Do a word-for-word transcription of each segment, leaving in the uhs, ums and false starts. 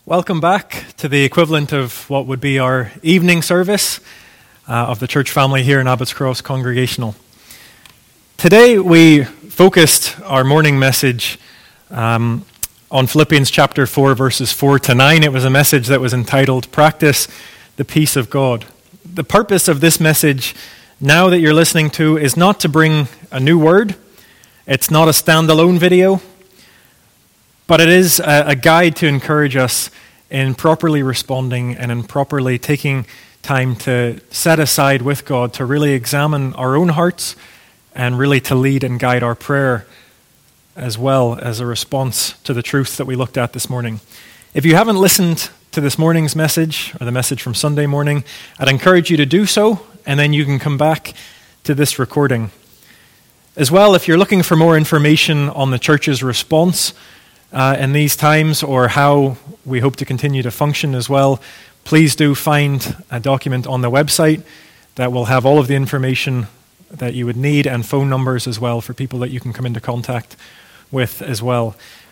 Welcome back to the equivalent of what would be our evening service uh, of the church family here in Abbots Cross Congregational. Today we focused our morning message um, on Philippians chapter four, verses four to nine. It was a message that was entitled, Practice the Peace of God. The purpose of this message, now that you're listening to, is not to bring a new word. It's not a standalone video. But it is a, a guide to encourage us in properly responding and in properly taking time to set aside with God to really examine our own hearts and really to lead and guide our prayer as well as a response to the truth that we looked at this morning. If you haven't listened to this morning's message or the message from Sunday morning, I'd encourage you to do so, and then you can come back to this recording. As well, if you're looking for more information on the church's response Uh, in these times, or how we hope to continue to function as well, please do find a document on the website that will have all of the information that you would need and phone numbers as well for people that you can come into contact with as well.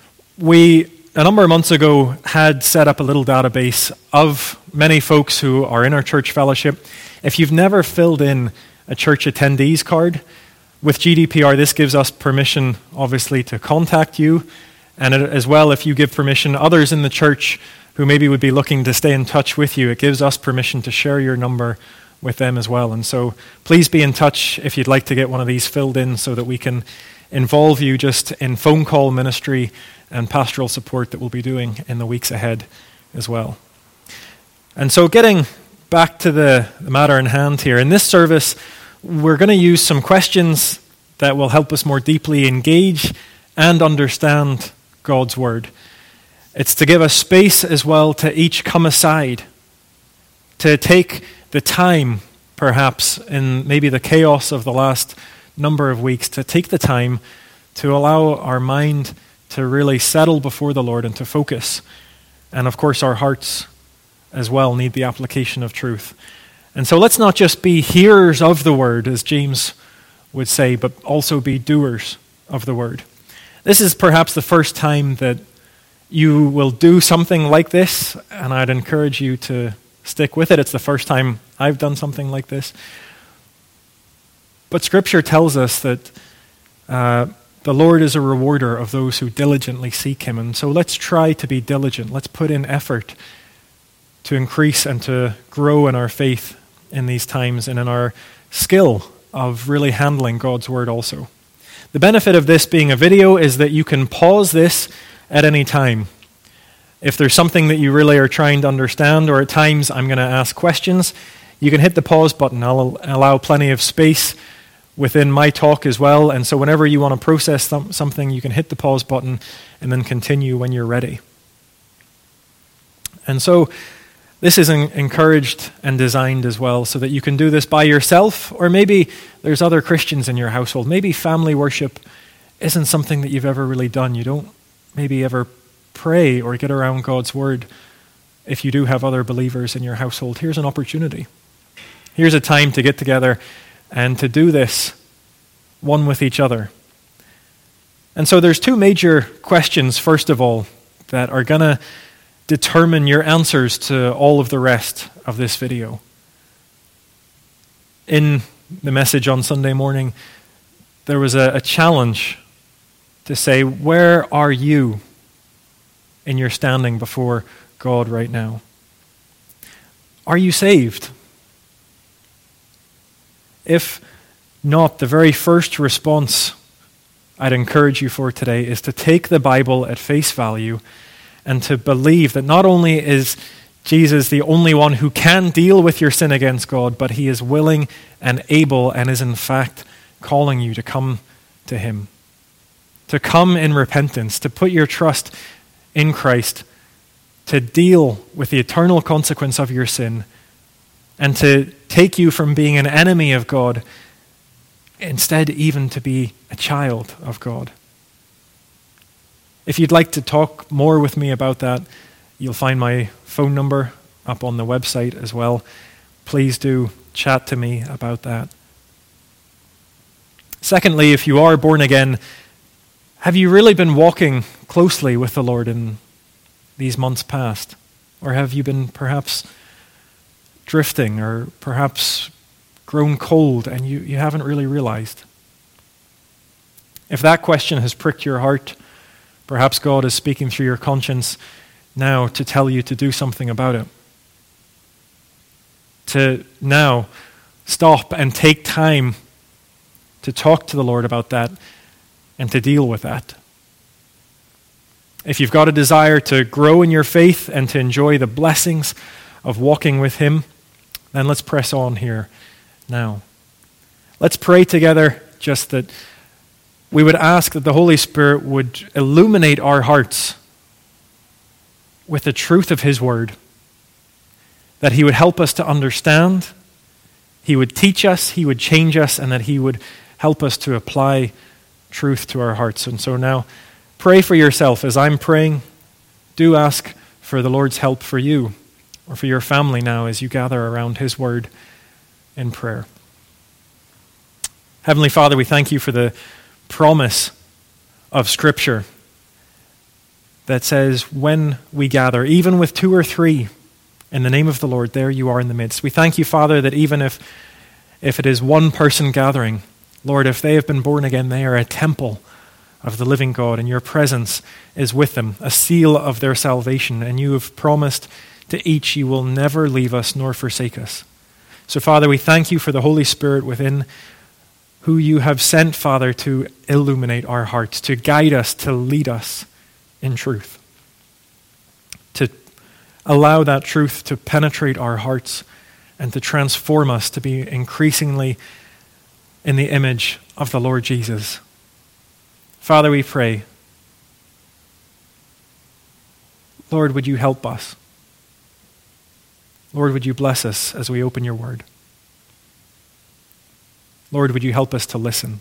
We, a number of months ago, had set up a little database of many folks who are in our church fellowship. If you've never filled in a church attendees card, with G D P R, this gives us permission, obviously, to contact you. And as well, if you give permission, others in the church who maybe would be looking to stay in touch with you, it gives us permission to share your number with them as well. And so please be in touch if you'd like to get one of these filled in so that we can involve you just in phone call ministry and pastoral support that we'll be doing in the weeks ahead as well. And so getting back to the, the matter in hand here, in this service, we're going to use some questions that will help us more deeply engage and understand God's word. It's to give us space as well to each come aside, to take the time, perhaps, in maybe the chaos of the last number of weeks, to take the time to allow our mind to really settle before the Lord and to focus. And of course, our hearts as well need the application of truth. And so let's not just be hearers of the word, as James would say, but also be doers of the word. This is perhaps the first time that you will do something like this, and I'd encourage you to stick with it. It's the first time I've done something like this. But Scripture tells us that uh, the Lord is a rewarder of those who diligently seek Him. And so let's try to be diligent. Let's put in effort to increase and to grow in our faith in these times and in our skill of really handling God's Word also. The benefit of this being a video is that you can pause this at any time. If there's something that you really are trying to understand, or at times I'm going to ask questions, you can hit the pause button. I'll allow plenty of space within my talk as well, and so whenever you want to process th- something, you can hit the pause button and then continue when you're ready. And so this is encouraged and designed as well so that you can do this by yourself, or maybe there's other Christians in your household. Maybe family worship isn't something that you've ever really done. You don't maybe ever pray or get around God's word. If you do have other believers in your household, here's an opportunity. Here's a time to get together and to do this one with each other. And so there's two major questions, first of all, that are going to determine your answers to all of the rest of this video. In the message on Sunday morning, there was a, a challenge to say, where are you in your standing before God right now? Are you saved? If not, the very first response I'd encourage you for today is to take the Bible at face value and to believe that not only is Jesus the only one who can deal with your sin against God, but He is willing and able and is in fact calling you to come to Him. To come in repentance, to put your trust in Christ, to deal with the eternal consequence of your sin, and to take you from being an enemy of God, instead even to be a child of God. If you'd like to talk more with me about that, you'll find my phone number up on the website as well. Please do chat to me about that. Secondly, if you are born again, have you really been walking closely with the Lord in these months past? Or have you been perhaps drifting or perhaps grown cold and you, you haven't really realized? If that question has pricked your heart, perhaps God is speaking through your conscience now to tell you to do something about it. To now stop and take time to talk to the Lord about that and to deal with that. If you've got a desire to grow in your faith and to enjoy the blessings of walking with Him, then let's press on here now. Let's pray together just that we would ask that the Holy Spirit would illuminate our hearts with the truth of His Word, that He would help us to understand, He would teach us, He would change us, and that He would help us to apply truth to our hearts. And so now, pray for yourself as I'm praying. Do ask for the Lord's help for you or for your family now as you gather around His Word in prayer. Heavenly Father, we thank You for the promise of Scripture that says when we gather, even with two or three, in the name of the Lord, there You are in the midst. We thank You, Father, that even if, if it is one person gathering, Lord, if they have been born again, they are a temple of the living God, and Your presence is with them, a seal of their salvation, and You have promised to each You will never leave us nor forsake us. So, Father, we thank You for the Holy Spirit within who You have sent, Father, to illuminate our hearts, to guide us, to lead us in truth, to allow that truth to penetrate our hearts and to transform us to be increasingly in the image of the Lord Jesus. Father, we pray, Lord, would You help us? Lord, would You bless us as we open Your Word? Lord, would You help us to listen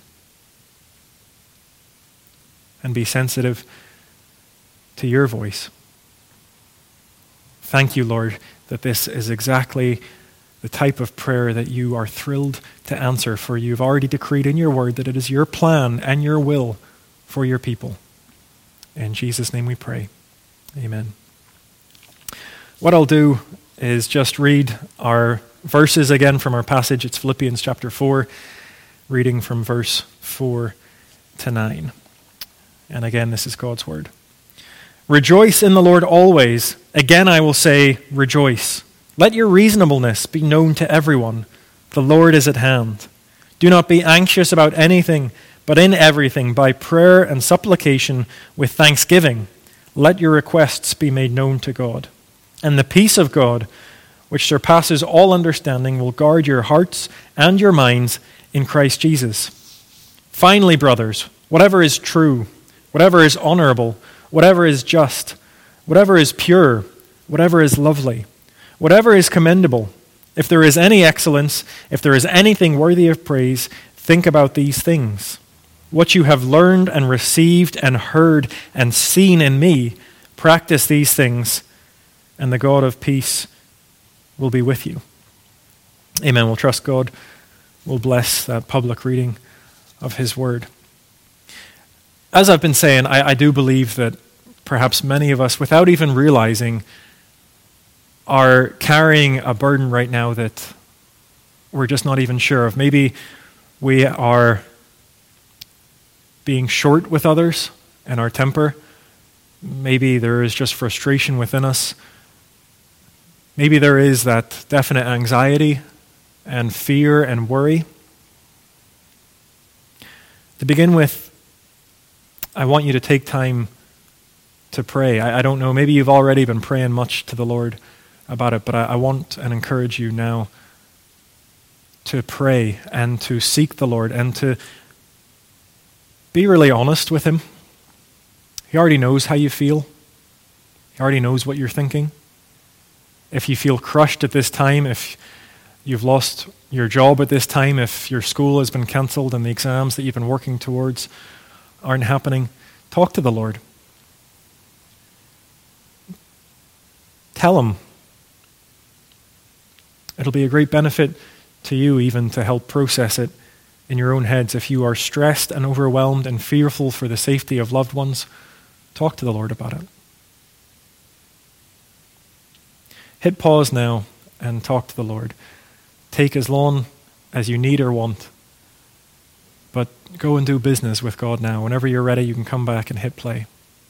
and be sensitive to Your voice? Thank You, Lord, that this is exactly the type of prayer that You are thrilled to answer, for You've already decreed in Your Word that it is Your plan and Your will for Your people. In Jesus' name we pray. Amen. What I'll do is just read our verses again from our passage. It's Philippians chapter four, reading from verse four to nine. And again, this is God's word. Rejoice in the Lord always. Again, I will say, rejoice. Let your reasonableness be known to everyone. The Lord is at hand. Do not be anxious about anything, but in everything, by prayer and supplication with thanksgiving, let your requests be made known to God. And the peace of God, which surpasses all understanding, will guard your hearts and your minds in Christ Jesus. Finally, brothers, whatever is true, whatever is honorable, whatever is just, whatever is pure, whatever is lovely, whatever is commendable, if there is any excellence, if there is anything worthy of praise, think about these things. What you have learned and received and heard and seen in me, practice these things, and the God of peace will be with you. Amen. We'll trust God will bless that public reading of His word. As I've been saying, I, I do believe that perhaps many of us, without even realizing, are carrying a burden right now that we're just not even sure of. Maybe we are being short with others and our temper. Maybe there is just frustration within us. Maybe there is that definite anxiety and fear and worry. To begin with, I want you to take time to pray. I, I don't know, maybe you've already been praying much to the Lord about it, but I, I want and encourage you now to pray and to seek the Lord and to be really honest with Him. He already knows how you feel. He already knows what you're thinking. If you feel crushed at this time, if you've lost your job at this time, if your school has been cancelled and the exams that you've been working towards aren't happening, talk to the Lord. Tell Him. It'll be a great benefit to you even to help process it in your own heads. If you are stressed and overwhelmed and fearful for the safety of loved ones, talk to the Lord about it. hit pause now and talk to the Lord. Take as long as you need or want, but go and do business with God now. Whenever you're ready, you can come back and hit play.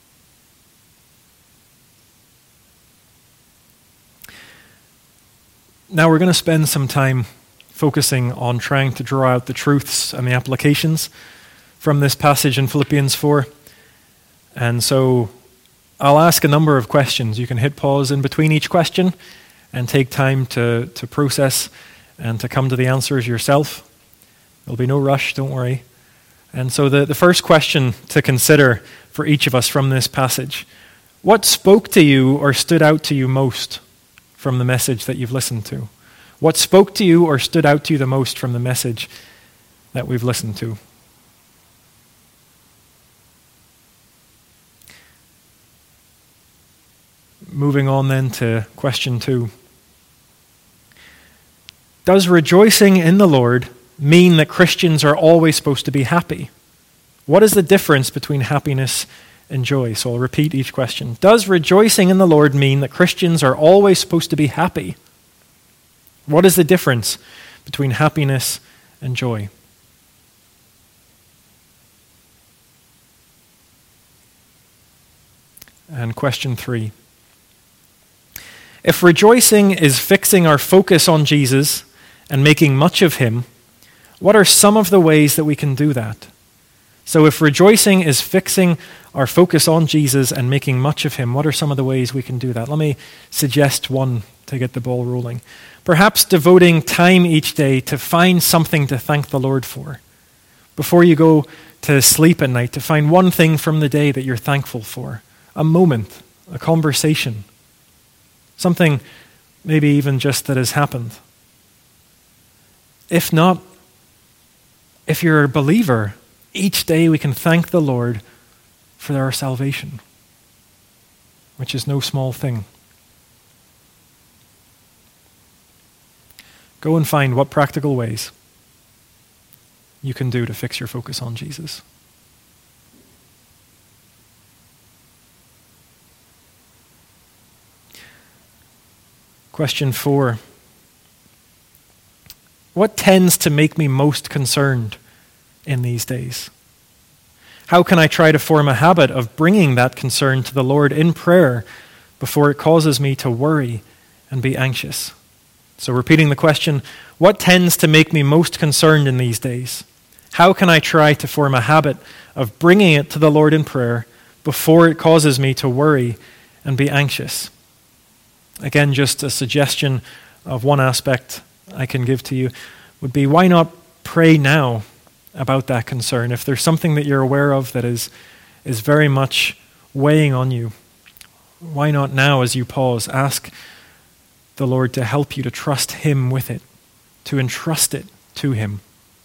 Now we're going to spend some time focusing on trying to draw out the truths and the applications from this passage in Philippians four. And so I'll ask a number of questions. You can hit pause in between each question and take time to, to process and to come to the answers yourself. There'll be no rush, don't worry. And so the, the first question to consider for each of us from this passage: what spoke to you or stood out to you most from the message that you've listened to? What spoke to you or stood out to you the most from the message that we've listened to? Moving on then to question two. Does rejoicing in the Lord mean that Christians are always supposed to be happy? What is the difference between happiness and joy? So I'll repeat each question. Does rejoicing in the Lord mean that Christians are always supposed to be happy? What is the difference between happiness and joy? And question three. If rejoicing is fixing our focus on Jesus and making much of him, what are some of the ways that we can do that? So if rejoicing is fixing our focus on Jesus and making much of him, what are some of the ways we can do that? Let me suggest one to get the ball rolling. Perhaps devoting time each day to find something to thank the Lord for. Before you go to sleep at night, to find one thing from the day that you're thankful for. A moment, a conversation, something maybe even just that has happened. If not, if you're a believer, each day we can thank the Lord for our salvation, which is no small thing. Go and find what practical ways you can do to fix your focus on Jesus. Question four. What tends to make me most concerned in these days? How can I try to form a habit of bringing that concern to the Lord in prayer before it causes me to worry and be anxious? So repeating the question, what tends to make me most concerned in these days? How can I try to form a habit of bringing it to the Lord in prayer before it causes me to worry and be anxious? Again, just a suggestion of one aspect I can give to you would be, why not pray now about that concern? If there's something that you're aware of that is, is very much weighing on you, why not now, as you pause, ask the Lord to help you to trust him with it, to entrust it to him.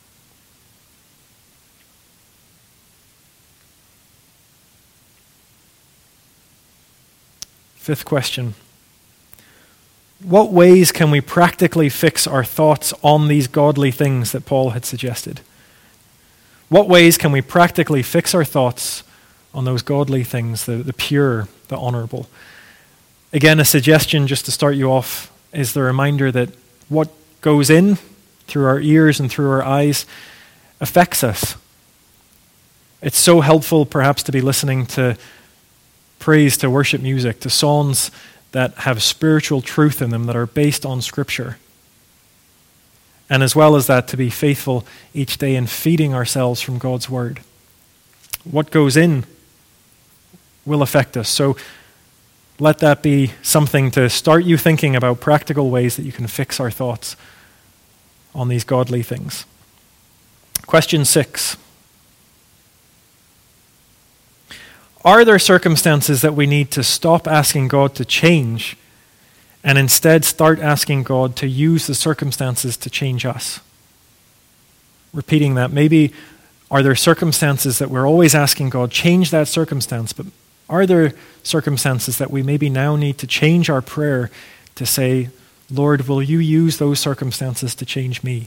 Fifth question. What ways can we practically fix our thoughts on these godly things that Paul had suggested? What ways can we practically fix our thoughts on those godly things, the, the pure, the honorable? Again, a suggestion just to start you off is the reminder that what goes in through our ears and through our eyes affects us. It's so helpful perhaps to be listening to praise, to worship music, to songs that have spiritual truth in them, that are based on Scripture. And as well as that, to be faithful each day in feeding ourselves from God's Word. What goes in will affect us. So let that be something to start you thinking about practical ways that you can fix our thoughts on these godly things. Question six. Are there circumstances that we need to stop asking God to change and instead start asking God to use the circumstances to change us? Repeating that, maybe are there circumstances that we're always asking God, change that circumstance, but are there circumstances that we maybe now need to change our prayer to say, Lord, will you use those circumstances to change me?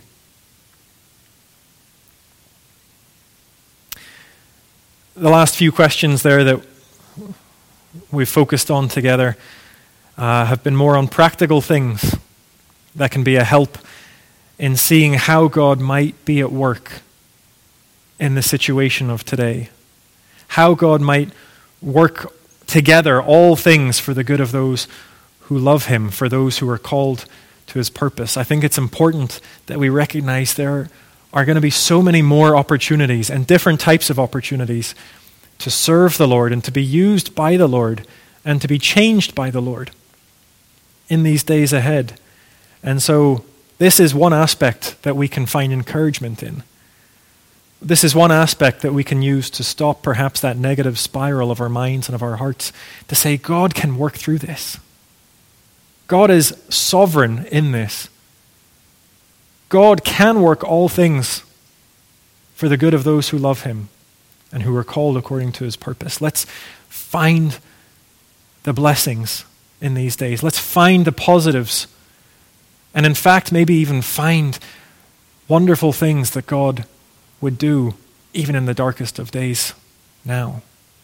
The last few questions there that we've focused on together, uh, have been more on practical things that can be a help in seeing how God might be at work in the situation of today. How God might work together all things for the good of those who love him, for those who are called to his purpose. I think it's important that we recognize there are going to be so many more opportunities and different types of opportunities to serve the Lord and to be used by the Lord and to be changed by the Lord in these days ahead. And so this is one aspect that we can find encouragement in. This is one aspect that we can use to stop perhaps that negative spiral of our minds and of our hearts, to say God can work through this. God is sovereign in this. God can work all things for the good of those who love him and who are called according to his purpose. Let's find the blessings in these days. Let's find the positives. And in fact, maybe even find wonderful things that God would do even in the darkest of days now.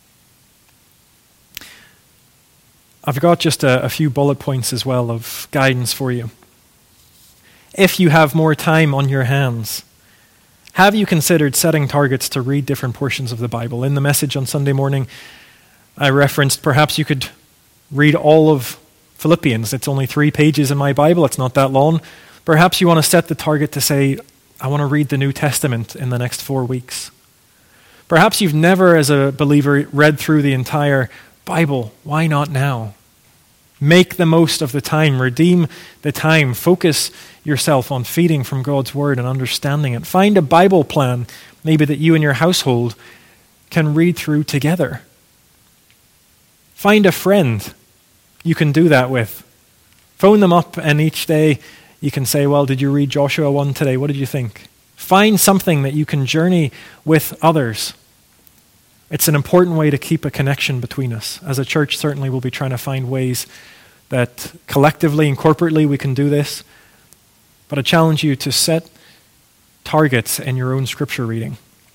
I've got just a, a few bullet points as well of guidance for you. If you have more time on your hands, have you considered setting targets to read different portions of the Bible? In the message on Sunday morning, I referenced perhaps you could read all of Philippians. It's only three pages in my Bible. It's not that long. Perhaps you want to set the target to say, I want to read the New Testament in the next four weeks. Perhaps you've never, as a believer, read through the entire Bible. Why not now? Make the most of the time. Redeem the time. Focus yourself on feeding from God's Word and understanding it. Find a Bible plan, maybe that you and your household can read through together. Find a friend you can do that with. Phone them up, and each day you can say, well, did you read Joshua one today? What did you think? Find something that you can journey with others. It's an important way to keep a connection between us. As a church, certainly we'll be trying to find ways that collectively and corporately we can do this. But I challenge you to set targets in your own scripture reading.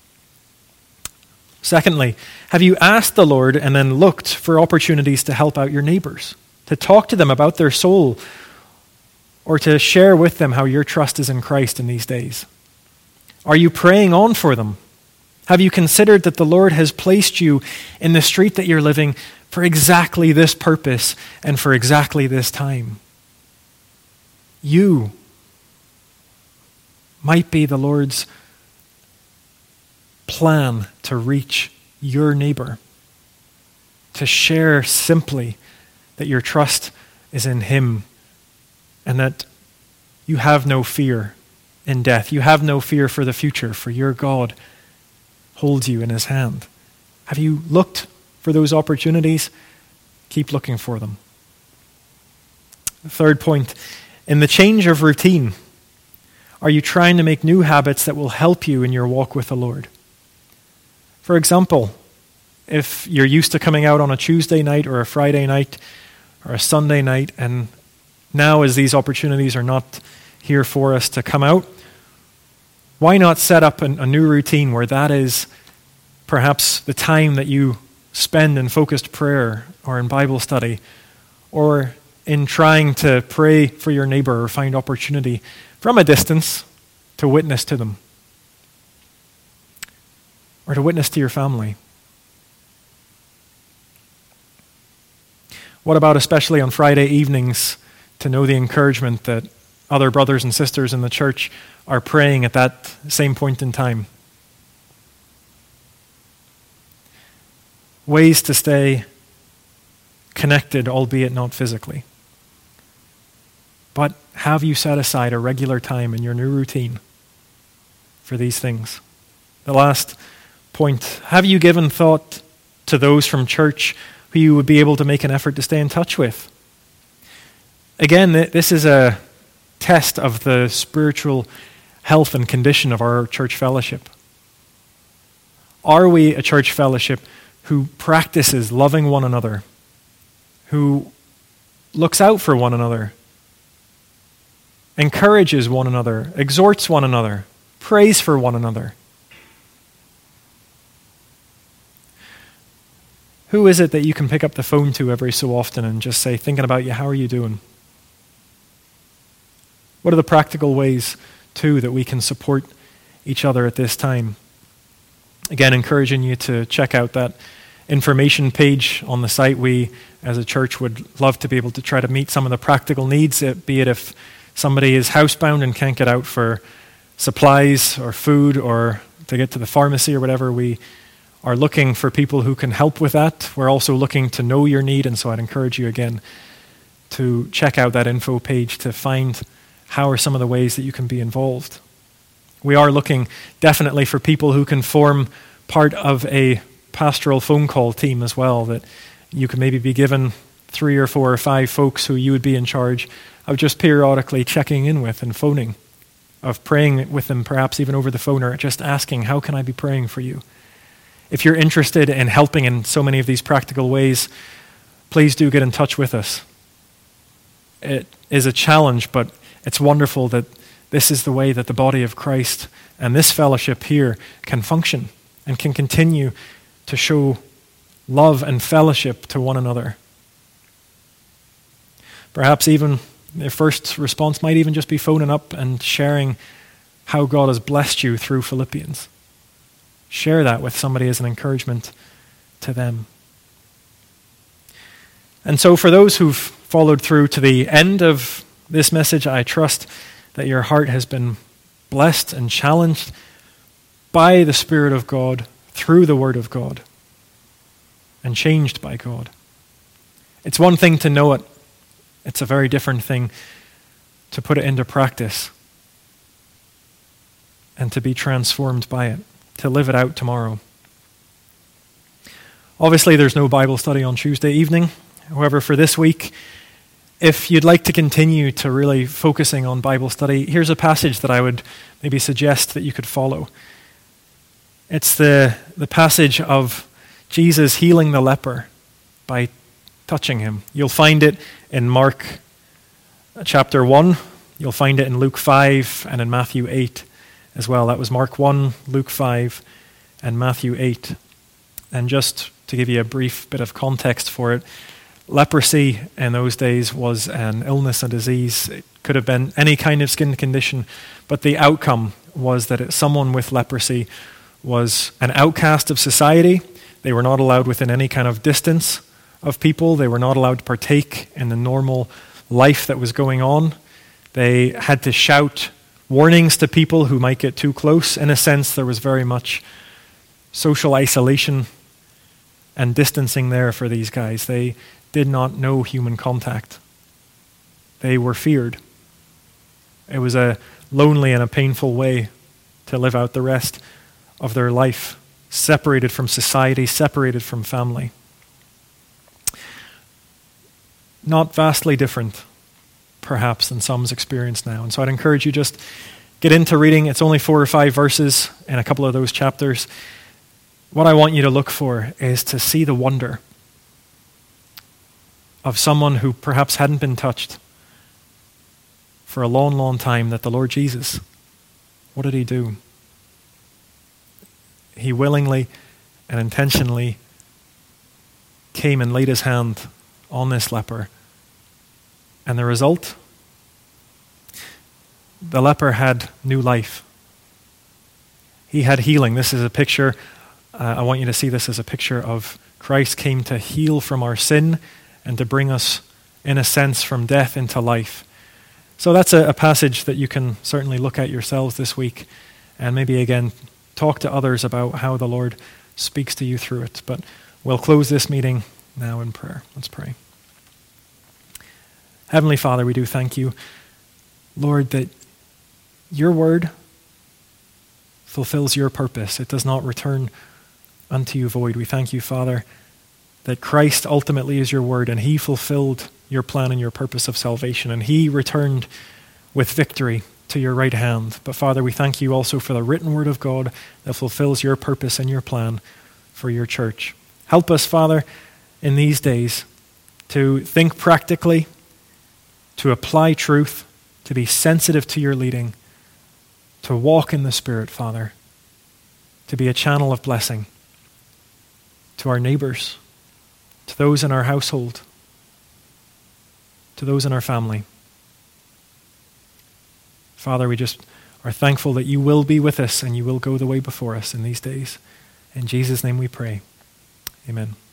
Secondly, have you asked the Lord and then looked for opportunities to help out your neighbors, to talk to them about their soul, or to share with them how your trust is in Christ in these days? Are you praying on for them? Have you considered that the Lord has placed you in the street that you're living for exactly this purpose and for exactly this time? You might be the Lord's plan to reach your neighbor, to share simply that your trust is in him and that you have no fear in death. You have no fear for the future, for your God holds you in his hand. Have you looked for those opportunities? Keep looking for them. The third point, in the change of routine, are you trying to make new habits that will help you in your walk with the Lord? For example, if you're used to coming out on a Tuesday night or a Friday night or a Sunday night, and now as these opportunities are not here for us to come out, why not set up an, a new routine where that is perhaps the time that you spend in focused prayer or in Bible study or in trying to pray for your neighbor or find opportunity from a distance to witness to them or to witness to your family? What about especially on Friday evenings to know the encouragement that other brothers and sisters in the church are praying at that same point in time? Ways to stay connected, albeit not physically. But have you set aside a regular time in your new routine for these things? The last point, have you given thought to those from church who you would be able to make an effort to stay in touch with? Again, this is a test of the spiritual health and condition of our church fellowship. Are we a church fellowship who practices loving one another, who looks out for one another, encourages one another, exhorts one another, prays for one another? Who is it that you can pick up the phone to every so often and just say, thinking about you, how are you doing? What are the practical ways, too, that we can support each other at this time? Again, encouraging you to check out that information page on the site. We, as a church, would love to be able to try to meet some of the practical needs, be it if somebody is housebound and can't get out for supplies or food or to get to the pharmacy or whatever. We are looking for people who can help with that. We're also looking to know your need, and so I'd encourage you again to check out that info page to find how are some of the ways that you can be involved. We are looking definitely for people who can form part of a pastoral phone call team as well, that you can maybe be given three or four or five folks who you would be in charge of just periodically checking in with and phoning, of praying with them perhaps even over the phone, or just asking, how can I be praying for you? If you're interested in helping in so many of these practical ways, please do get in touch with us. It is a challenge, but it's wonderful that this is the way that the body of Christ and this fellowship here can function and can continue to show love and fellowship to one another. Perhaps even their first response might even just be phoning up and sharing how God has blessed you through Philippians. Share that with somebody as an encouragement to them. And so for those who've followed through to the end of this message, I trust that your heart has been blessed and challenged by the Spirit of God through the Word of God and changed by God. It's one thing to know it. It's a very different thing to put it into practice and to be transformed by it, to live it out tomorrow. Obviously, there's no Bible study on Tuesday evening. However, for this week, if you'd like to continue to really focusing on Bible study, here's a passage that I would maybe suggest that you could follow. It's the, the passage of Jesus healing the leper by touching him. You'll find it in Mark chapter one. You'll find it in Luke five and in Matthew eight as well. That was Mark one, Luke five, and Matthew eight. And just to give you a brief bit of context for it, leprosy in those days was an illness, a disease. It could have been any kind of skin condition, but the outcome was that it, someone with leprosy was an outcast of society. They were not allowed within any kind of distance of people. They were not allowed to partake in the normal life that was going on. They had to shout warnings to people who might get too close. In a sense, there was very much social isolation and distancing there for these guys. They did not know human contact. They were feared. It was a lonely and a painful way to live out the rest of their life, separated from society, separated from family. Not vastly different, perhaps, than some's experience now. And so I'd encourage you just get into reading. It's only four or five verses in a couple of those chapters. What I want you to look for is to see the wonder of someone who perhaps hadn't been touched for a long, long time, that the Lord Jesus, what did he do? He willingly and intentionally came and laid his hand on this leper. And the result? The leper had new life. He had healing. This is a picture, uh, I want you to see this as a picture of Christ came to heal from our sin and to bring us, in a sense, from death into life. So that's a, a passage that you can certainly look at yourselves this week and maybe again talk to others about how the Lord speaks to you through it. But we'll close this meeting now in prayer. Let's pray. Heavenly Father, we do thank you, Lord, that your word fulfills your purpose. It does not return unto you void. We thank you, Father, that Christ ultimately is your word, and he fulfilled your plan and your purpose of salvation, and he returned with victory to your right hand. But Father, we thank you also for the written word of God that fulfills your purpose and your plan for your church. Help us, Father, in these days to think practically, to apply truth, to be sensitive to your leading, to walk in the Spirit, Father, to be a channel of blessing to our neighbors, to those in our household, to those in our family. Father, we just are thankful that you will be with us and you will go the way before us in these days. In Jesus' name we pray. Amen.